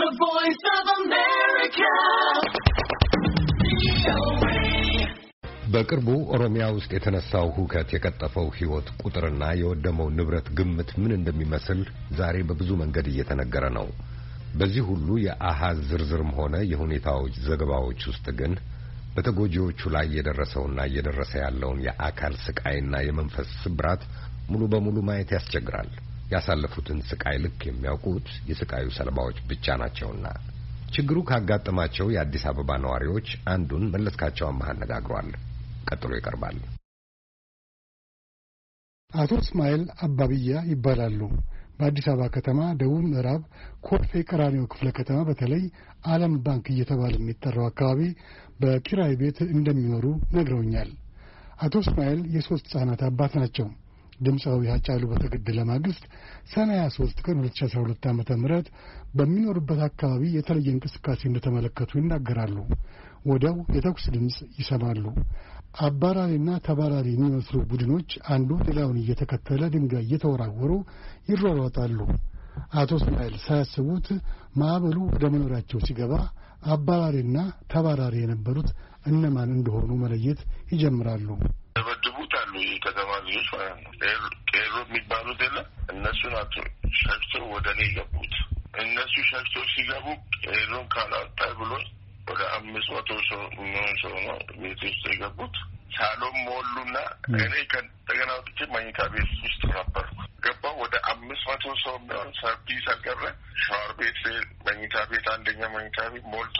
The Voice of America. በቅርቡ ኦሮሚያ ውስጥ የተነሳው ሁከት የቀጠፈው ህይወት ቁጥርና የወደመው ንብረት ግምት ምን እንደሚመስል ዛሬ በብዙ መንገድ እየተነገረ ነው። በዚህ ሁሉ የአሃዝ ዝርዝርም ሆነ የሁኔታዎች ዘገባዎች ውስጥ ግን በተጎጂዎቹ ላይ የደረሰውና እየደረሰ ያለውን የአካል ስቃይና የመንፈስ ስብራት ሙሉ በሙሉ ማየት ያስቸግራል። ያሳለፉትን ስቃይ ልክ የሚያውቁት የስቃዩ ሰለባዎች ብቻ ናቸውና። ችግሩ ካጋጠማቸው የአዲስ አበባ ነዋሪዎች አንዱን መለስካቸው አማሃ አነጋግሯል። ቀጥሎ ይቀርባል። አቶ እስማኤል አባብያ ይባላሉ። በአዲስ አበባ ከተማ ደቡብ ምዕራብ ኮልፌ ቀራኒዮ ክፍለ ከተማ በተለይ ዓለም ባንክ እየተባለ የሚጠራው አካባቢ በኪራይ ቤት እንደሚኖሩ ነግረውኛል። አቶ እስማኤል የሶስት ህጻናት አባት ናቸው። ድምፃዊ ሃጫሉ በተገደለ ማግስት ሰኔ 23 ቀን 2012 ዓ.ም በሚኖሩበት አካባቢ የተለየ እንቅስቃሴ እንደተመለከቱ ይናገራሉ። ወዲያው የተኩስ ድምፅ ይሰማሉ። አባራሪና ተባራሪ የሚመስሉ ቡድኖች አንዱ ሌላውን እየተከተለ ድንጋይ እየተወራወሩ ይሯሯጣሉ። አቶ እስማኤል ሳያስቡት ማዕበሉ ወደ መኖሪያቸው ሲገባ አባራሪና ተባራሪ የነበሩት እነማን እንደሆኑ መለየት ይጀምራሉ። ተበድቡት አሉ የከተማ ልጆች ማለት ነው። ቄሮ የሚባሉት የለም እነሱ ናቸው ሸሽተው ወደ እኔ ገቡት። እነሱ ሸሽተው ሲገቡ ቄሮን ካላወጣ ብሎ ወደ 500 ሰው የሚሆን ሰው ነው ቤት ውስጥ የገቡት። ሳሎን ሞሉና እኔ ከእንደገና ወጥቼ መኝታ ቤት ውስጥ ነበርኩ። ገባሁ ወደ 500 ሰው የሚሆን ሰርቪስ አልቀረ። ሻወር ቤት፣ መኝታ ቤት፣ አንደኛ መኝታ ቤት ሞልቶ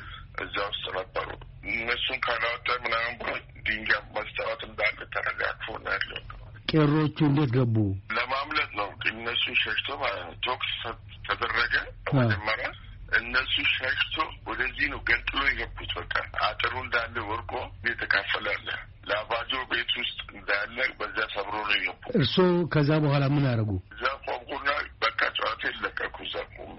እዛ ውስጥ ነበሩ። እነሱን ካላወጣ ምናምን ብሎ ድንጋይ መስታወት እንዳለ ተረጋግፎ ነው ያለው። ቄሮቹ እንዴት ገቡ? ለማምለጥ ነው እነሱ ሸሽቶ ማለት ነው። ቶክስ ተደረገ መጀመሪያ። እነሱ ሸሽቶ ወደዚህ ነው ገንጥሎ የገቡት። በቃ አጥሩ እንዳለ ወርቆ የተካፈላለ ላባጆ ቤት ውስጥ እንዳለ በዛ ሰብሮ ነው የገቡ። እርስዎ ከዛ በኋላ ምን አደረጉ? እዛ ቆምኩና በቃ ጨዋታ ይለቀቁ። እዛ ቆሜ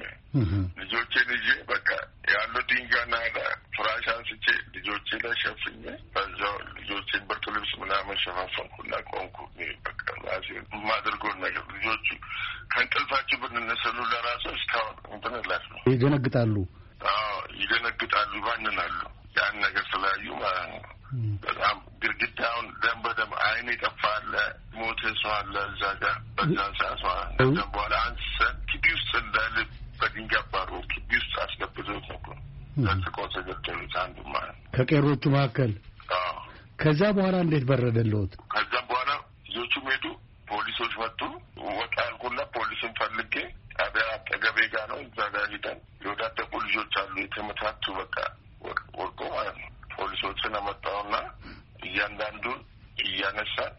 ልጆቼን ይዤ በቃ ያለው ድንጋይና ፍራሽ አንስቼ ልጆቼ ላይ ሸፍኜ በዛው ልጆቼን ብርድ ልብስ ምናምን ሸፋፈንኩና ቆምኩ። በቃ ራሴ የማደርገውን ነገር ልጆቹ ከእንቅልፋቸው ብንነሰሉ ለራሱ እስካሁን እንትን እላለሁ። ይደነግጣሉ። አዎ ይደነግጣሉ፣ ይባንናሉ። ያን ነገር ስላዩ ማለት ነው። በጣም ግድግዳውን ደም በደም አይኔ ጠፋለ። ሞተ ሰው አለ እዛ ጋር በዛን ሰዓት ማለት ነው። ከዛም በኋላ አንስተን ግቢ ውስጥ እንዳለ በድንጋይ ባሮ ግቢ ውስጥ አስገብቶት ነበር። ለጥቆት ተገደሉት አንዱ ማለት ነው ከቄሮቹ መካከል። አዎ ከዛ በኋላ እንዴት በረደልዎት? ከዛም በኋላ ልጆቹ ሄዱ። ፖሊሶች መጡ። ወጣ ያልኩና ፖሊስን ፈልጌ ጣቢያ አጠገቤ ጋር ነው። እዛ ጋር ሂደን የወዳደቁ ልጆች አሉ የተመታቱ በቃ ወርቆ ማለት ነው። ፖሊሶችን አመጣውና እያንዳንዱን እያነሳን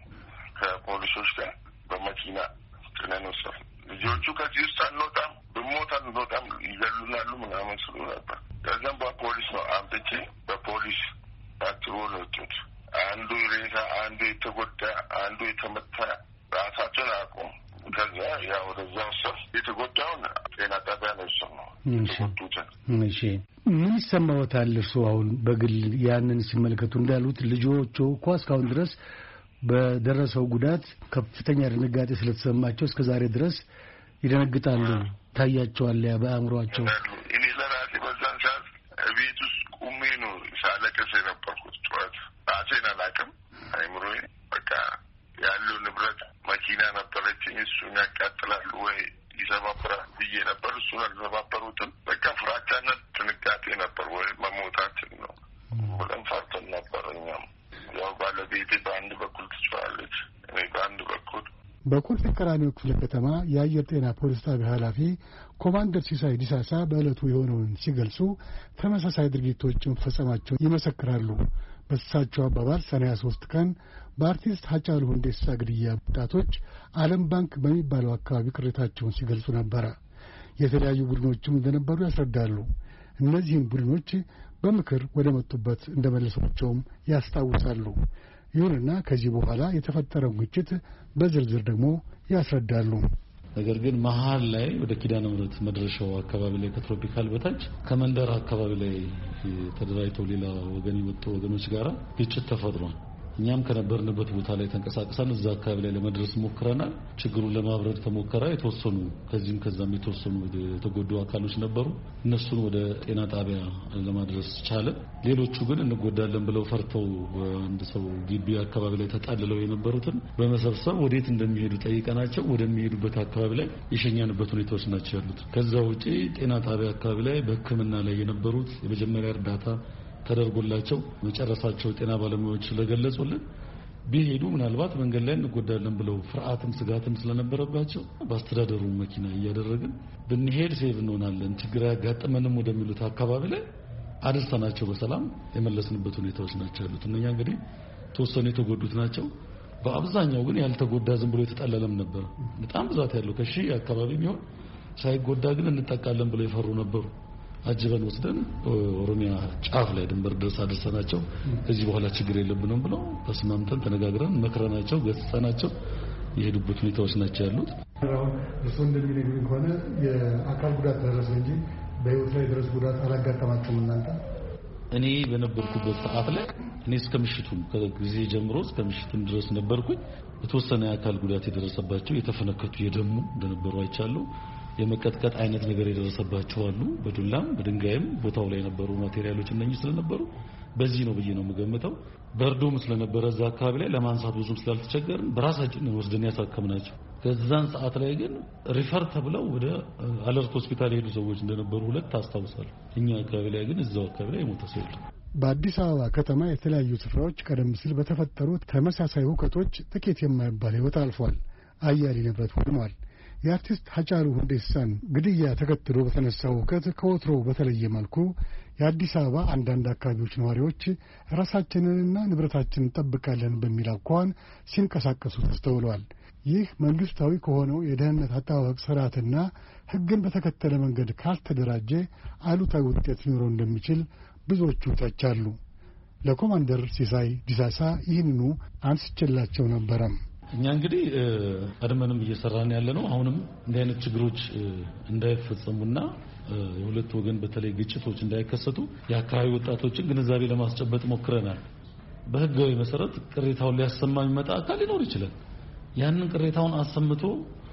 ከፖሊሶች ጋር በመኪና ጭነን ወሰድን። ልጆቹ ከዚህ ውስጥ አንወጣም፣ ብሞት አንወጣም፣ ይገሉናሉ ምናምን ስሉ ነበር። ከዚያም በፖሊስ ነው አምጥቼ በፖሊስ ታጅቦ ነው የወጡት። አንዱ ሬሳ፣ አንዱ የተጎዳ፣ አንዱ የተመታ ራሳቸውን አያውቁም። ከዚያ ያው ወደዛ ወሰድ የተጎዳውን ጤና ጣቢያ ነው የወሰድነው። የተጎዱትን። እሺ ምን ይሰማዎታል እርስዎ አሁን በግል ያንን ሲመለከቱ? እንዳሉት ልጆቹ እኮ እስካሁን ድረስ በደረሰው ጉዳት ከፍተኛ ድንጋጤ ስለተሰማቸው እስከዛሬ ድረስ ይደነግጣሉ። ታያቸዋል ያ በአእምሮአቸው። እኔ ለራሴ በዛን ሰዓት ቤት ውስጥ ቁሜ ነው ሳለቅስ የነበርኩት። ጩኸት ራሴን አላውቅም። አይምሮዬ በቃ ያለው ንብረት መኪና ነበረችኝ፣ እሱን ያቃጥላሉ ወይ ይሰባብራል ብዬ ነበር። እሱን አልሰባበሩትም። በቃ ፍራቻና ድንጋጤ ነበር። ወይ መሞታችን ነው ብለን ፈርተን ነበር። እኛም ያው ባለቤቴ በአንድ በኩል ትጮኻለች፣ እኔ በአንድ በኩል። በኮልፌ ቀራኒዮ ክፍለ ከተማ የአየር ጤና ፖሊስ ጣቢያ ኃላፊ ኮማንደር ሲሳይ ዲሳሳ በዕለቱ የሆነውን ሲገልጹ ተመሳሳይ ድርጊቶች መፈጸማቸውን ይመሰክራሉ። በእሳቸው አባባል ሰኔ 23 ቀን በአርቲስት ሃጫሉ ሁንዴሳ ግድያ ወጣቶች ዓለም ባንክ በሚባለው አካባቢ ቅሬታቸውን ሲገልጹ ነበረ። የተለያዩ ቡድኖችም እንደነበሩ ያስረዳሉ። እነዚህን ቡድኖች በምክር ወደ መጡበት እንደመለሷቸውም ያስታውሳሉ። ይሁንና ከዚህ በኋላ የተፈጠረው ግጭት በዝርዝር ደግሞ ያስረዳሉ። ነገር ግን መሀል ላይ ወደ ኪዳነ ምሕረት መድረሻው አካባቢ ላይ ከትሮፒካል በታች ከመንደር አካባቢ ላይ ተደራጅተው ሌላ ወገን የወጡ ወገኖች ጋር ግጭት ተፈጥሯል። እኛም ከነበርንበት ቦታ ላይ ተንቀሳቅሰን እዛ አካባቢ ላይ ለመድረስ ሞክረናል። ችግሩን ለማብረድ ተሞከረ። የተወሰኑ ከዛም የተወሰኑ የተጎዱ አካሎች ነበሩ። እነሱን ወደ ጤና ጣቢያ ለማድረስ ቻለ። ሌሎቹ ግን እንጎዳለን ብለው ፈርተው አንድ ሰው ግቢ አካባቢ ላይ ተጣልለው የነበሩትን በመሰብሰብ ወዴት እንደሚሄዱ ጠይቀናቸው ወደሚሄዱበት አካባቢ ላይ የሸኛንበት ሁኔታዎች ናቸው ያሉት። ከዛ ውጪ ጤና ጣቢያ አካባቢ ላይ በሕክምና ላይ የነበሩት የመጀመሪያ እርዳታ ተደርጎላቸው መጨረሳቸው ጤና ባለሙያዎች ስለገለጹልን ቢሄዱ ምናልባት መንገድ ላይ እንጎዳለን ብለው ፍርሃትም ስጋትም ስለነበረባቸው በአስተዳደሩ መኪና እያደረግን ብንሄድ ሴቭ እንሆናለን ችግር ያጋጠመንም ወደሚሉት አካባቢ ላይ አድርሰናቸው በሰላም የመለስንበት ሁኔታዎች ናቸው ያሉት። እነኛ እንግዲህ ተወሰኑ የተጎዱት ናቸው። በአብዛኛው ግን ያልተጎዳ ዝም ብሎ የተጠለለም ነበር። በጣም ብዛት ያለው ከሺህ አካባቢ ቢሆን ሳይጎዳ ግን እንጠቃለን ብለው የፈሩ ነበሩ። አጅበን ወስደን ኦሮሚያ ጫፍ ላይ ድንበር ድረስ አድርሰናቸው ከዚህ በኋላ ችግር የለብንም ብለው ተስማምተን ተነጋግረን መክረናቸው ገጽጸናቸው የሄዱበት ሁኔታዎች ናቸው ያሉት። እርሶ እንደሚነግሩኝ ከሆነ የአካል ጉዳት ደረሰ እንጂ በህይወት ላይ ድረስ ጉዳት አላጋጠማቸውም እናንተ? እኔ በነበርኩበት ሰዓት ላይ እኔ እስከ ምሽቱም ከጊዜ ጀምሮ እስከ ምሽቱም ድረስ ነበርኩኝ። የተወሰነ የአካል ጉዳት የደረሰባቸው የተፈነከቱ የደሙ እንደነበሩ አይቻለሁ። የመቀጥቀጥ አይነት ነገር የደረሰባቸው አሉ። በዱላም በድንጋይም ቦታው ላይ የነበሩ ማቴሪያሎች እነኚህ ስለነበሩ በዚህ ነው ብዬ ነው የምገምተው። በርዶም ስለነበረ እዛ አካባቢ ላይ ለማንሳት ብዙም ስላልተቸገርን በራሳችን ወስደን ያሳከምናቸው። ከዛን ሰዓት ላይ ግን ሪፈር ተብለው ወደ አለርት ሆስፒታል የሄዱ ሰዎች እንደነበሩ ሁለት አስታውሳለሁ። እኛ አካባቢ ላይ ግን እዛው አካባቢ ላይ የሞተ ሰው የለም። በአዲስ አበባ ከተማ የተለያዩ ስፍራዎች ቀደም ሲል በተፈጠሩ ተመሳሳይ ሁከቶች ጥቂት የማይባል ህይወት አልፏል። አያሌ ንብረት ወድሟል። የአርቲስት ሃጫሉ ሁንዴሳን ግድያ ተከትሎ በተነሳው ሁከት ከወትሮ በተለየ መልኩ የአዲስ አበባ አንዳንድ አካባቢዎች ነዋሪዎች ራሳችንንና ንብረታችንን እንጠብቃለን በሚል አኳኋን ሲንቀሳቀሱ ተስተውለዋል። ይህ መንግስታዊ ከሆነው የደህንነት አጠባበቅ ስርዓትና ሕግን በተከተለ መንገድ ካልተደራጀ አሉታዊ ውጤት ሊኖረው እንደሚችል ብዙዎቹ ይተቻሉ። ለኮማንደር ሲሳይ ዲሳሳ ይህንኑ አንስቼላቸው ነበረም። እኛ እንግዲህ ቀድመንም እየሰራን ያለነው አሁንም እንዲህ አይነት ችግሮች እንዳይፈጸሙና የሁለት ወገን በተለይ ግጭቶች እንዳይከሰቱ የአካባቢ ወጣቶችን ግንዛቤ ለማስጨበጥ ሞክረናል። በህጋዊ መሰረት ቅሬታውን ሊያሰማ የሚመጣ አካል ሊኖር ይችላል። ያንን ቅሬታውን አሰምቶ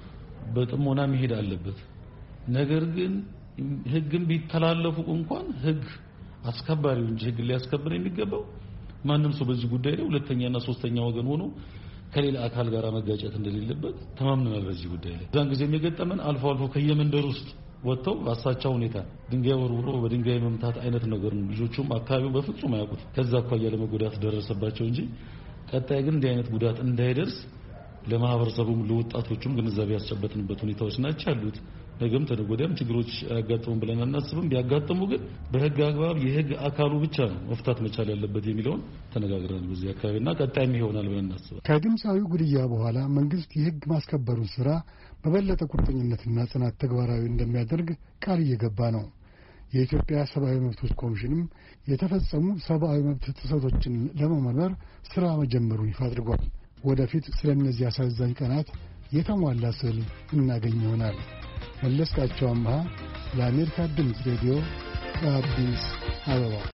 በጥሞና መሄድ አለበት። ነገር ግን ህግን ቢተላለፉ እንኳን ህግ አስከባሪው እንጂ ህግ ሊያስከብር የሚገባው ማንም ሰው በዚህ ጉዳይ ላይ ሁለተኛና ሶስተኛ ወገን ሆኖ ከሌላ አካል ጋር መጋጨት እንደሌለበት ተማምነናል። በዚህ ጉዳይ ላይ ዛን ጊዜ የሚገጠመን አልፎ አልፎ ከየመንደር ውስጥ ወጥተው በአሳቻ ሁኔታ ድንጋይ ወርውሮ በድንጋይ መምታት አይነት ነገር ነው። ልጆቹም አካባቢው በፍጹም አያውቁት። ከዛ አኳያ ለመጎዳት ደረሰባቸው እንጂ ቀጣይ ግን እንዲህ አይነት ጉዳት እንዳይደርስ ለማህበረሰቡም ለወጣቶቹም ግንዛቤ ያስጨበጥንበት ሁኔታዎች ናቸው ያሉት። ነገም ተነጎዳም ችግሮች ያጋጥሙን ብለን አናስብም። ቢያጋጥሙ ግን በህግ አግባብ የህግ አካሉ ብቻ ነው መፍታት መቻል ያለበት የሚለውን ተነጋግረን በዚህ አካባቢና ቀጣይም ይሆናል ብለን እናስባለን። ከድምፃዊው ግድያ በኋላ መንግስት የህግ ማስከበሩን ስራ በበለጠ ቁርጠኝነትና ጽናት ተግባራዊ እንደሚያደርግ ቃል እየገባ ነው። የኢትዮጵያ ሰብአዊ መብቶች ኮሚሽንም የተፈጸሙ ሰብአዊ መብት ጥሰቶችን ለመመርመር ስራ መጀመሩን ይፋ አድርጓል። ወደፊት ስለነዚህ አሳዛኝ ቀናት የተሟላ ስዕል እናገኝ ይሆናል። መለስካቸው አምሃ ለአሜሪካ ድምፅ ሬዲዮ ከአዲስ አበባ